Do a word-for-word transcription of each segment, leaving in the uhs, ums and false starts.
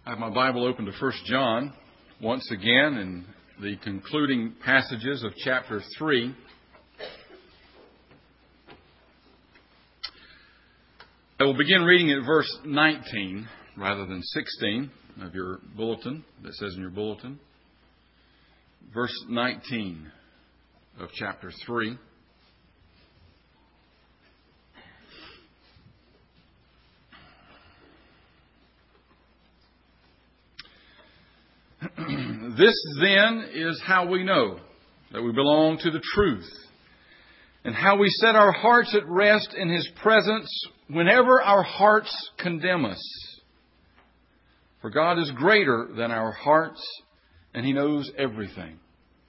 I have my Bible open to First John once again in the concluding passages of chapter three. I will begin reading at verse nineteen rather than sixteen of your bulletin, that says in your bulletin. Verse nineteen of chapter three. This then is how we know that we belong to the truth, and how we set our hearts at rest in His presence whenever our hearts condemn us. For God is greater than our hearts, and He knows everything.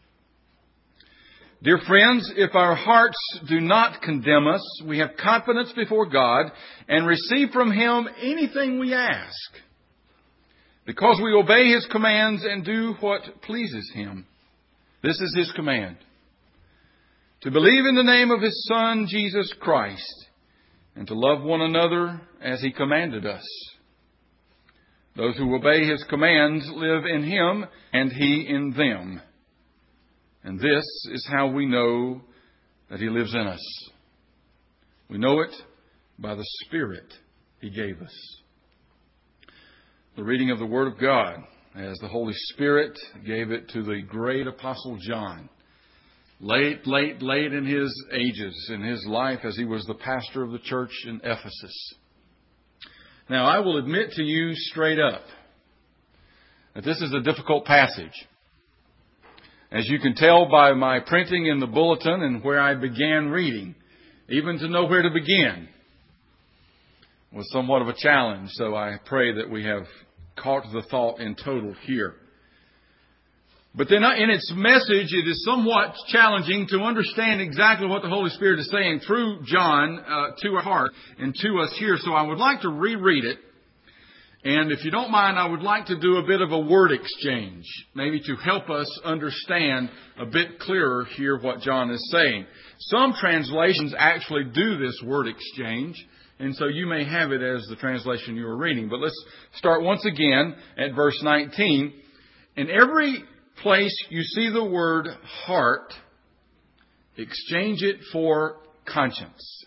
Dear friends, if our hearts do not condemn us, we have confidence before God and receive from Him anything we ask, because we obey His commands and do what pleases Him. This is His command: to believe in the name of His Son, Jesus Christ, and to love one another as He commanded us. Those who obey His commands live in Him and He in them. And this is how we know that He lives in us. We know it by the Spirit He gave us. The reading of the Word of God, as the Holy Spirit gave it to the great Apostle John, late, late, late in his ages, in his life as he was the pastor of the church in Ephesus. Now, I will admit to you straight up that this is a difficult passage. As you can tell by my printing in the bulletin and where I began reading, even to know where to begin was somewhat of a challenge. So I pray that we have caught the thought in total here. But then in its message, it is somewhat challenging to understand exactly what the Holy Spirit is saying through John uh, to our heart and to us here. So I would like to reread it. And if you don't mind, I would like to do a bit of a word exchange, maybe to help us understand a bit clearer here what John is saying. Some translations actually do this word exchange, and so you may have it as the translation you are reading. But let's start once again at verse nineteen. In every place you see the word heart, exchange it for conscience.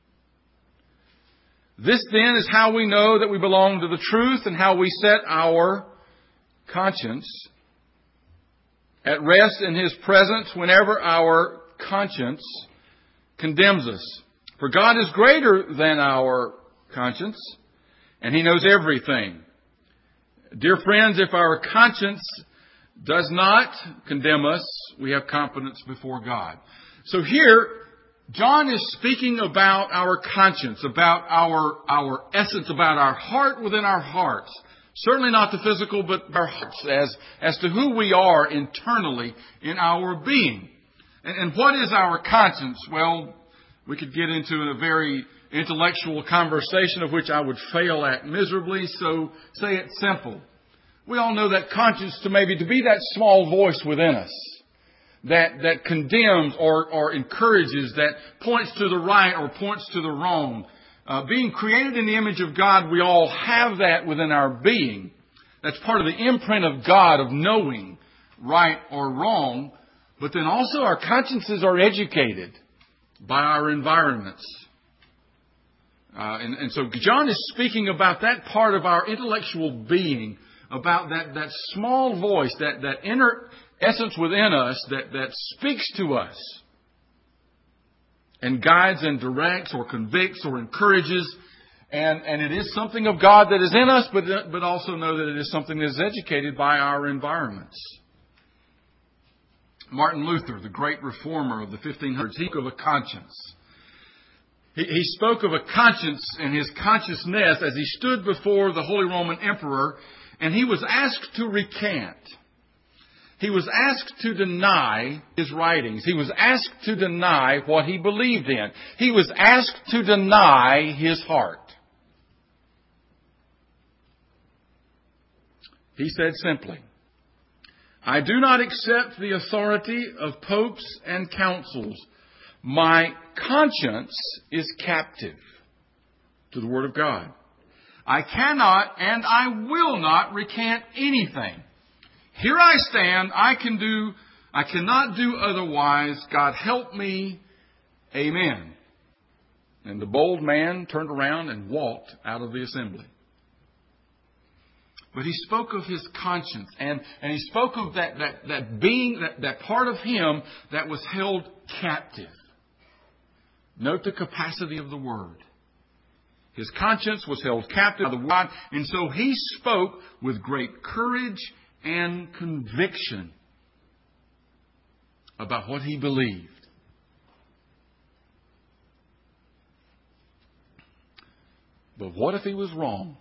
This then is how we know that we belong to the truth, and how we set our conscience at rest in His presence whenever our conscience condemns us. For God is greater than our conscience, and He knows everything. Dear friends, if our conscience does not condemn us, we have confidence before God. So here, John is speaking about our conscience, about our, our essence, about our heart within our hearts. Certainly not the physical, but our hearts as, as to who we are internally in our being. And, and what is our conscience? Well, we could get into a very intellectual conversation of which I would fail at miserably, so say it simple. We all know that conscience to maybe to be that small voice within us that, that condemns or, or encourages, that points to the right or points to the wrong. Uh, being created in the image of God, we all have that within our being. That's part of the imprint of God, of knowing right or wrong. But then also our consciences are educated by our environments. Uh, and, and so John is speaking about that part of our intellectual being, about that, that small voice, that, that inner essence within us that, that speaks to us and guides and directs or convicts or encourages. And, and it is something of God that is in us, but, but also know that it is something that is educated by our environments. Martin Luther, the great reformer of the fifteen hundreds, he spoke of a conscience. He, he spoke of a conscience and his consciousness as he stood before the Holy Roman Emperor, and he was asked to recant. He was asked to deny his writings. He was asked to deny what he believed in. He was asked to deny his heart. He said simply, I do not accept the authority of popes and councils. My conscience is captive to the Word of God. I cannot and I will not recant anything. Here I stand. I can do, I cannot do otherwise. God help me. Amen. And the bold man turned around and walked out of the assembly. But he spoke of his conscience, and, and he spoke of that, that, that being, that, that part of him that was held captive. Note the capacity of the word. His conscience was held captive by the word, and so he spoke with great courage and conviction about what he believed. But what if he was wrong?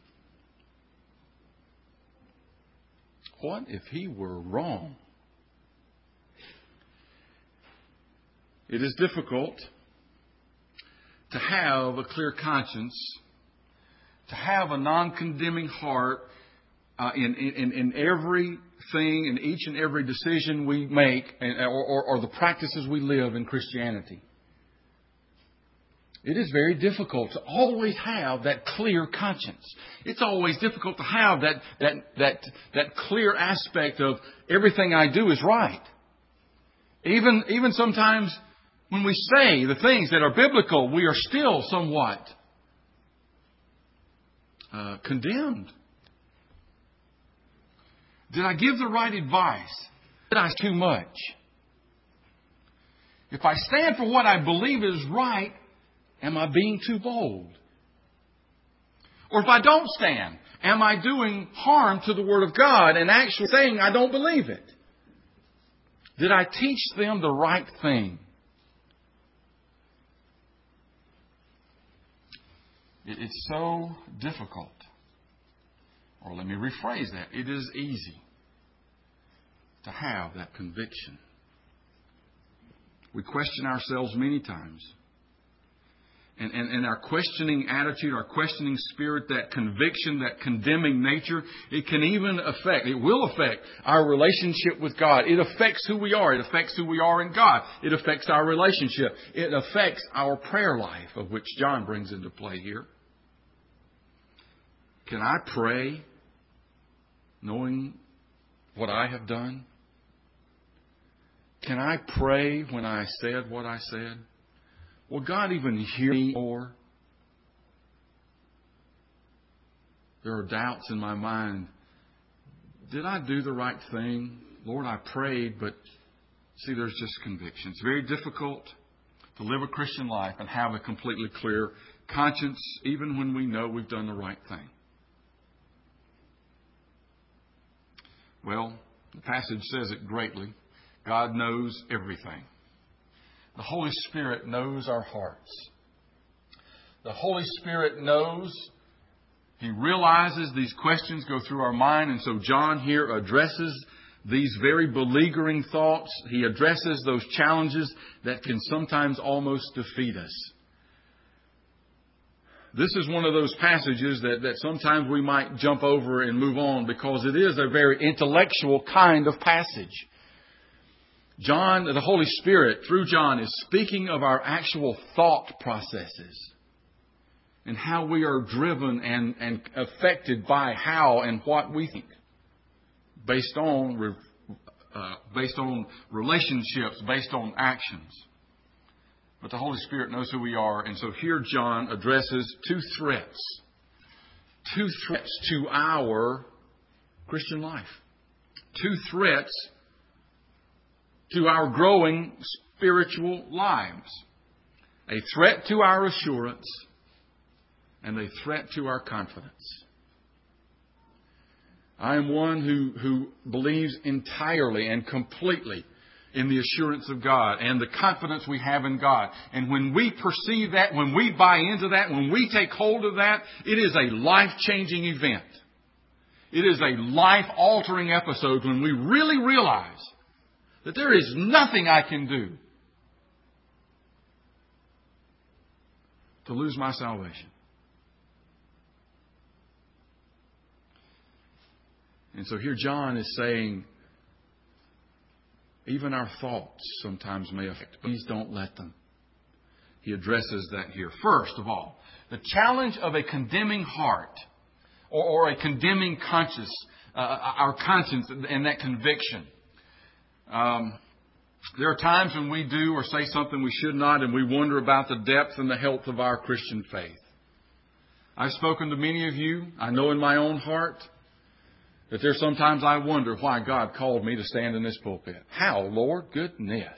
What if he were wrong? It is difficult to have a clear conscience, to have a non-condemning heart uh, in, in, in everything, in each and every decision we make, and, or, or, or the practices we live in Christianity. It is very difficult to always have that clear conscience. It's always difficult to have that, that, that, that clear aspect of everything I do is right. Even, even sometimes when we say the things that are biblical, we are still somewhat uh, condemned. Did I give the right advice? Did I too much? If I stand for what I believe is right, am I being too bold? Or if I don't stand, am I doing harm to the Word of God and actually saying I don't believe it? Did I teach them the right thing? It's so difficult. Or let me rephrase that. It is easy to have that conviction. We question ourselves many times. And, and, and our questioning attitude, our questioning spirit, that conviction, that condemning nature, it can even affect, it will affect our relationship with God. It affects who we are. It affects who we are in God. It affects our relationship. It affects our prayer life, of which John brings into play here. Can I pray knowing what I have done? Can I pray when I said what I said? Will God even hear me more? There are doubts in my mind. Did I do the right thing? Lord, I prayed, but see, there's just conviction. It's very difficult to live a Christian life and have a completely clear conscience, even when we know we've done the right thing. Well, the passage says it greatly. God knows everything. The Holy Spirit knows our hearts. The Holy Spirit knows, He realizes these questions go through our mind, and so John here addresses these very beleaguering thoughts. He addresses those challenges that can sometimes almost defeat us. This is one of those passages that, that sometimes we might jump over and move on because it is a very intellectual kind of passage. John, the Holy Spirit, through John, is speaking of our actual thought processes and how we are driven and, and affected by how and what we think based on, uh, based on relationships, based on actions. But the Holy Spirit knows who we are. And so here John addresses two threats. Two threats to our Christian life. Two threats to our growing spiritual lives. A threat to our assurance and a threat to our confidence. I am one who, who believes entirely and completely in the assurance of God and the confidence we have in God. And when we perceive that, when we buy into that, when we take hold of that, it is a life-changing event. It is a life-altering episode when we really realize that there is nothing I can do to lose my salvation. And so here John is saying, even our thoughts sometimes may affect. Please don't let them. he addresses that here. First of all, the challenge of a condemning heart or, or a condemning conscience, uh, our conscience and that conviction. Um, there are times when we do or say something we should not, and we wonder about the depth and the health of our Christian faith. I've spoken to many of you. I know in my own heart that there's sometimes I wonder why God called me to stand in this pulpit. How, Lord? Goodness.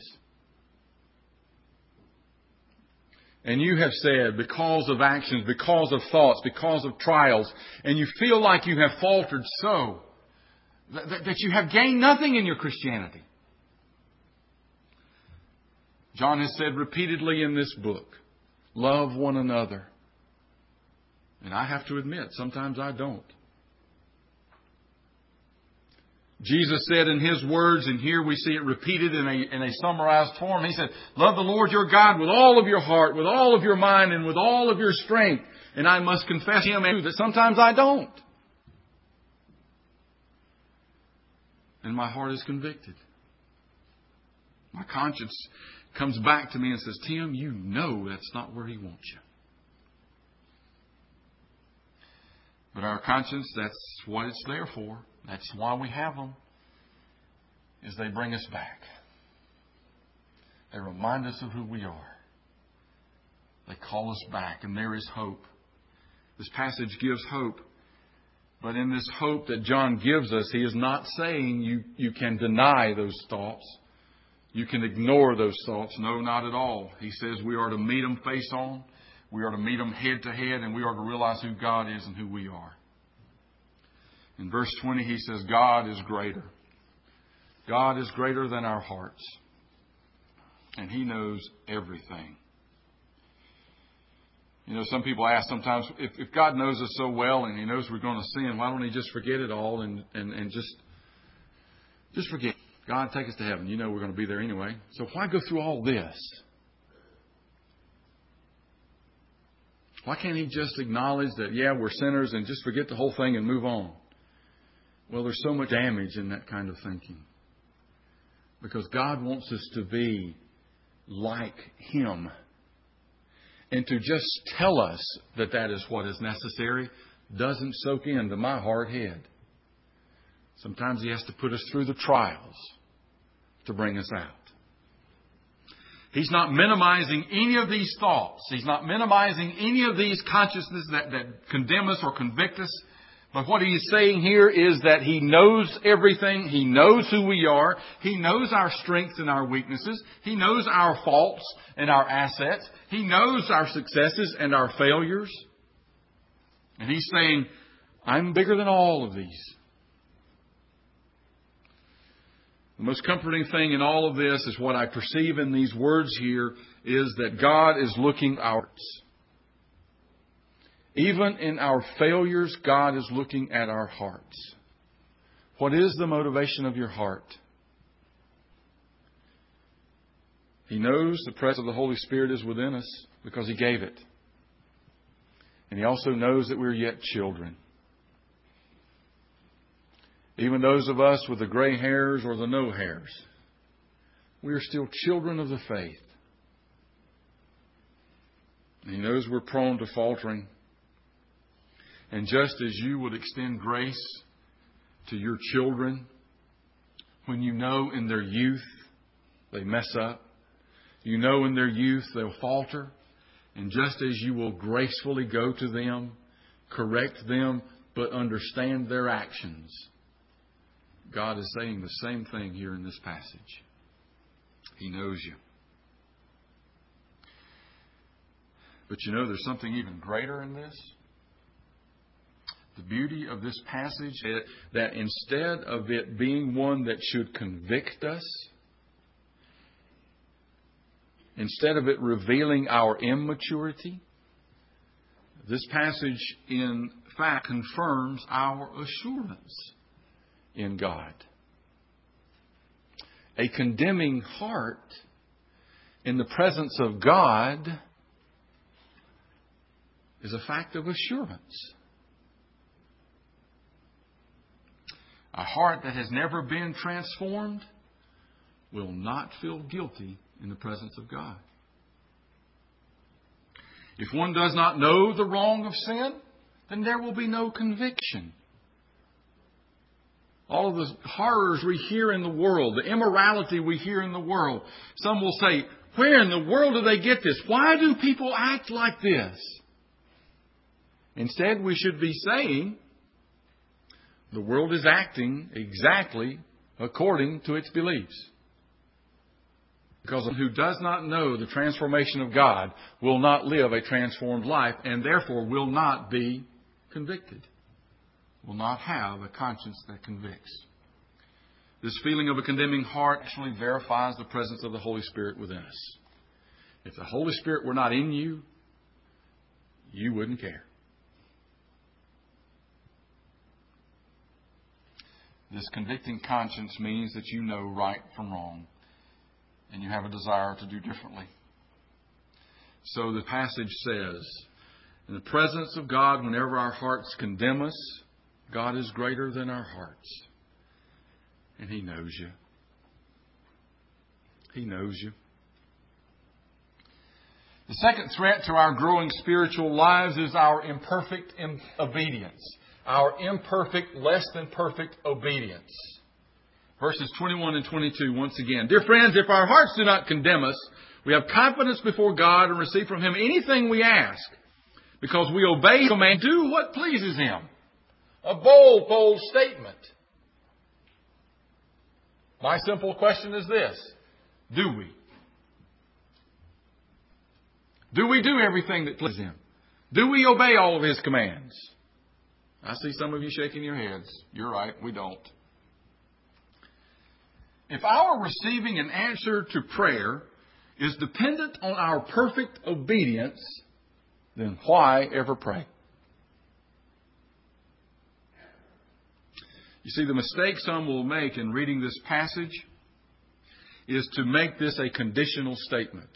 And you have said, because of actions, because of thoughts, because of trials, and you feel like you have faltered so, that, that you have gained nothing in your Christianity. John has said repeatedly in this book, love one another. And I have to admit, sometimes I don't. Jesus said in His words, and here we see it repeated in a, in a summarized form, He said, love the Lord your God with all of your heart, with all of your mind, and with all of your strength. And I must confess Him that sometimes I don't. And my heart is convicted. My conscience comes back to me and says, Tim, you know that's not where He wants you. But our conscience, that's what it's there for. That's why we have them, is they bring us back. They remind us of who we are. They call us back, and there is hope. This passage gives hope. But in this hope that John gives us, he is not saying you, you can deny those thoughts. You can ignore those thoughts. No, not at all. He says we are to meet them face on. We are to meet them head to head, and we are to realize who God is and who we are. In verse twenty, he says, God is greater. God is greater than our hearts. And He knows everything. You know, some people ask sometimes, if, if God knows us so well and He knows we're going to sin, why don't He just forget it all and, and, and just, just forget. God, take us to heaven. You know we're going to be there anyway. So why go through all this? Why can't He just acknowledge that, yeah, we're sinners and just forget the whole thing and move on? Well, there's so much damage in that kind of thinking. Because God wants us to be like Him. And to just tell us that that is what is necessary doesn't soak into my hard head. Sometimes He has to put us through the trials to bring us out. He's not minimizing any of these thoughts. He's not minimizing any of these consciousnesses that, that condemn us or convict us. But what He is saying here is that He knows everything. He knows who we are. He knows our strengths and our weaknesses. He knows our faults and our assets. He knows our successes and our failures. And He's saying, I'm bigger than all of these. The most comforting thing in all of this is what I perceive in these words here is that God is looking outwards. Even in our failures, God is looking at our hearts. What is the motivation of your heart? He knows the presence of the Holy Spirit is within us because He gave it. And He also knows that we're yet children. Even those of us with the gray hairs or the no hairs, we are still children of the faith. And He knows we're prone to faltering. And just as you would extend grace to your children when you know in their youth they mess up, you know in their youth they'll falter, and just as you will gracefully go to them, correct them, but understand their actions, God is saying the same thing here in this passage. He knows you. But you know there's something even greater in this. The beauty of this passage is that instead of it being one that should convict us, instead of it revealing our immaturity, this passage in fact confirms our assurance in God. A condemning heart in the presence of God is a fact of assurance. A heart that has never been transformed will not feel guilty in the presence of God. If one does not know the wrong of sin, then there will be no conviction. All of the horrors we hear in the world, the immorality we hear in the world. Some will say, where in the world do they get this? Why do people act like this? Instead, we should be saying, the world is acting exactly according to its beliefs. Because who does not know the transformation of God will not live a transformed life and therefore will not be convicted. Will not have a conscience that convicts. This feeling of a condemning heart actually verifies the presence of the Holy Spirit within us. If the Holy Spirit were not in you, you wouldn't care. This convicting conscience means that you know right from wrong and you have a desire to do differently. So the passage says, in the presence of God, whenever our hearts condemn us, God is greater than our hearts. And He knows you. He knows you. The second threat to our growing spiritual lives is our imperfect obedience. Our imperfect, less than perfect obedience. Verses twenty-one and twenty-two, once again. Dear friends, if our hearts do not condemn us, we have confidence before God and receive from Him anything we ask, because we obey His command, do what pleases Him. A bold, bold statement. My simple question is this. Do we? Do we do everything that pleases Him? Do we obey all of His commands? I see some of you shaking your heads. You're right, we don't. If our receiving an answer to prayer is dependent on our perfect obedience, then why ever pray? You see, the mistake some will make in reading this passage is to make this a conditional statement.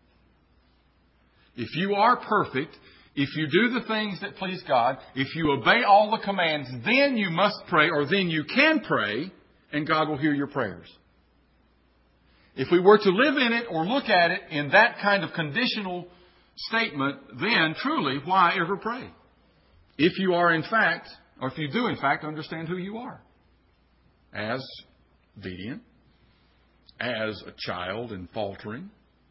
If you are perfect, if you do the things that please God, if you obey all the commands, then you must pray, or then you can pray, and God will hear your prayers. If we were to live in it or look at it in that kind of conditional statement, then truly, why ever pray? If you are in fact, or if you do in fact understand who you are. As obedient, as a child and faltering.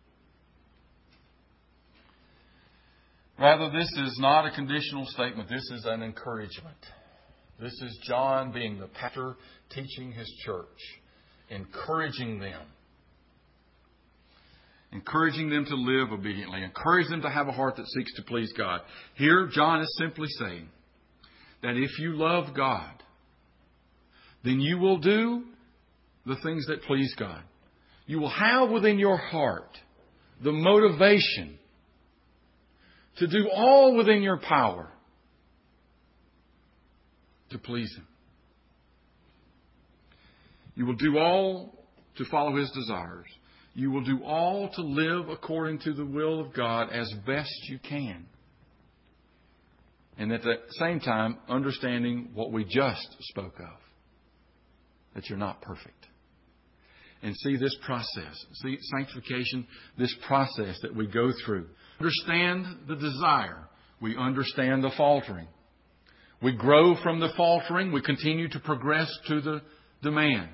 Rather, this is not a conditional statement. This is an encouragement. This is John being the pastor teaching his church, encouraging them. Encouraging them to live obediently. Encourage them to have a heart that seeks to please God. Here, John is simply saying that if you love God, then you will do the things that please God. You will have within your heart the motivation to do all within your power to please Him. You will do all to follow His desires. You will do all to live according to the will of God as best you can. And at the same time, understanding what we just spoke of. That you're not perfect. And see this process. See sanctification, this process that we go through. Understand the desire. We understand the faltering. We grow from the faltering. We continue to progress to the demand.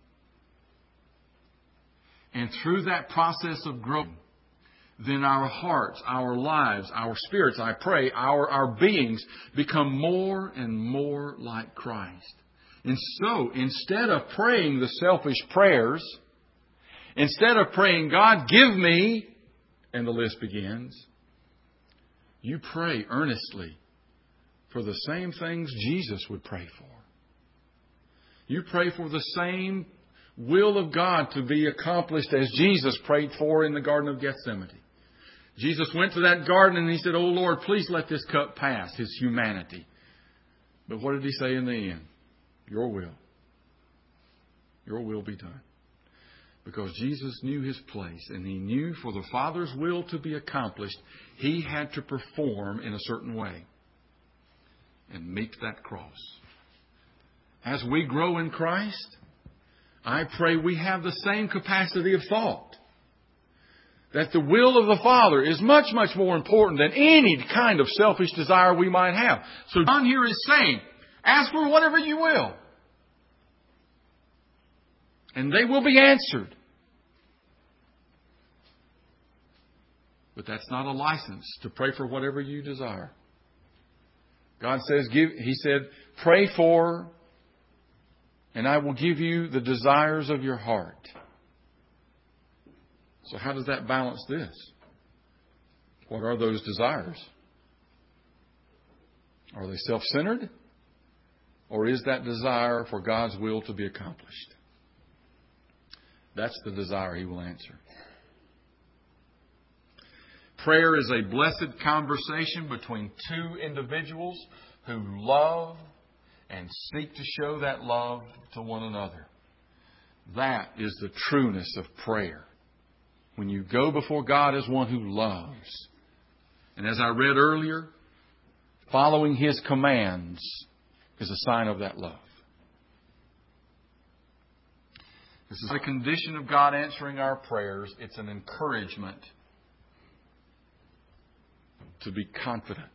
And through that process of growth, then our hearts, our lives, our spirits, I pray, our, our beings become more and more like Christ. And so, instead of praying the selfish prayers, instead of praying, God, give me, and the list begins, you pray earnestly for the same things Jesus would pray for. You pray for the same will of God to be accomplished as Jesus prayed for in the Garden of Gethsemane. Jesus went to that garden and He said, "Oh Lord, please let this cup pass," His humanity. But what did He say in the end? Your will. Your will be done. Because Jesus knew His place and He knew for the Father's will to be accomplished, He had to perform in a certain way and meet that cross. As we grow in Christ, I pray we have the same capacity of thought. that the will of the Father is much, much more important than any kind of selfish desire we might have. So John here is saying, ask for whatever you will, and they will be answered. But that's not a license to pray for whatever you desire. God says, give, He said, pray for, and I will give you the desires of your heart. So how does that balance this? What are those desires? Are they self-centered? Or is that desire for God's will to be accomplished? That's the desire He will answer. Prayer is a blessed conversation between two individuals who love and seek to show that love to one another. That is the trueness of prayer. When you go before God as one who loves. And as I read earlier, following His commands is a sign of that love. This is a condition of God answering our prayers. It's an encouragement to be confident.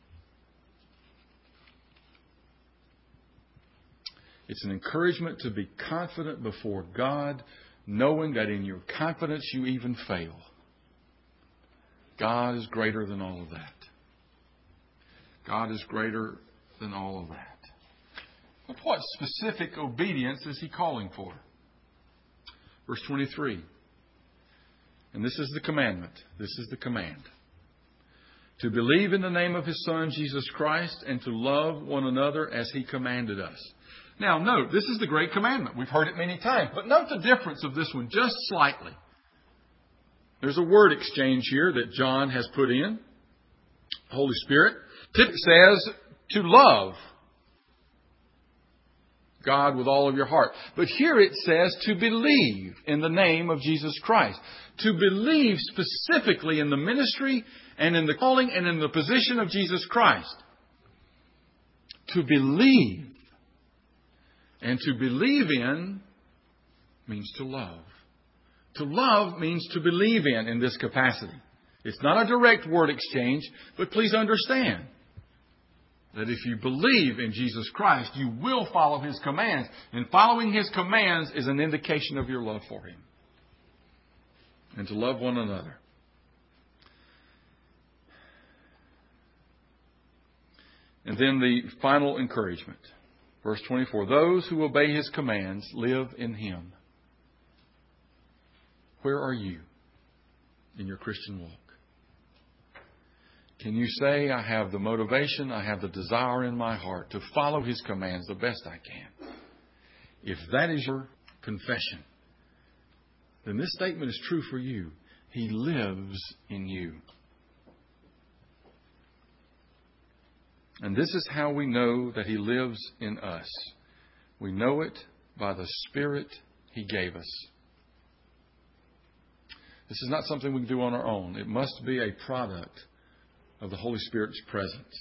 It's an encouragement to be confident before God, knowing that in your confidence you even fail. God is greater than all of that. God is greater than all of that. But what specific obedience is He calling for? Verse twenty-three. And this is the commandment. This is the command. To believe in the name of His Son, Jesus Christ, and to love one another as He commanded us. Now, note, this is the great commandment. We've heard it many times. But note the difference of this one just slightly. There's a word exchange here that John has put in. Holy Spirit. It says to love God with all of your heart. But here it says to believe in the name of Jesus Christ. To believe specifically in the ministry and in the calling and in the position of Jesus Christ. To believe. And to believe in means to love. To love means to believe in in this capacity. It's not a direct word exchange, but please understand that if you believe in Jesus Christ, you will follow His commands. And following His commands is an indication of your love for Him. And to love one another. And then the final encouragement. Verse twenty-four. Those who obey His commands live in Him. Where are you in your Christian walk? Can you say, I have the motivation, I have the desire in my heart to follow His commands the best I can? If that is your confession, then this statement is true for you. He lives in you. And this is how we know that He lives in us. We know it by the Spirit He gave us. This is not something we can do on our own. It must be a product of the Holy Spirit's presence.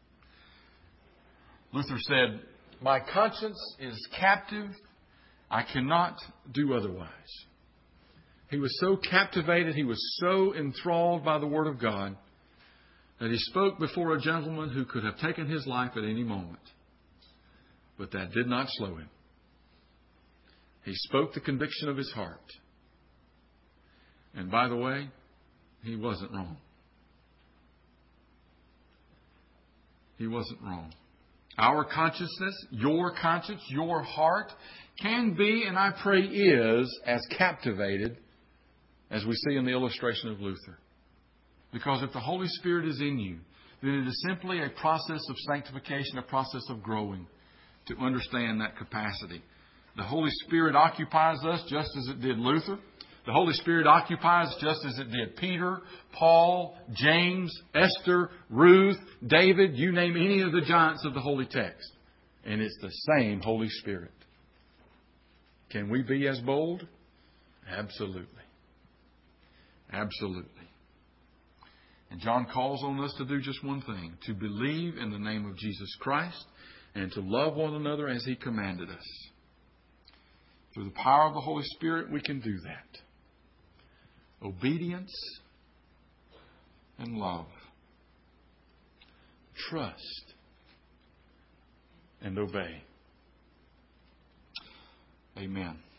Luther said, my conscience is captive. I cannot do otherwise. He was so captivated, he was so enthralled by the Word of God, that he spoke before a gentleman who could have taken his life at any moment. But that did not slow him. He spoke the conviction of his heart. And by the way, he wasn't wrong. He wasn't wrong. Our consciousness, your conscience, your heart can be, and I pray is, as captivated as we see in the illustration of Luther. Because if the Holy Spirit is in you, then it is simply a process of sanctification, a process of growing to understand that capacity. The Holy Spirit occupies us just as it did Luther. The Holy Spirit occupies just as it did Peter, Paul, James, Esther, Ruth, David, you name any of the giants of the Holy Text. And it's the same Holy Spirit. Can we be as bold? Absolutely. Absolutely. And John calls on us to do just one thing, to believe in the name of Jesus Christ and to love one another as He commanded us. Through the power of the Holy Spirit, we can do that. obedience and love. Trust and obey. Amen.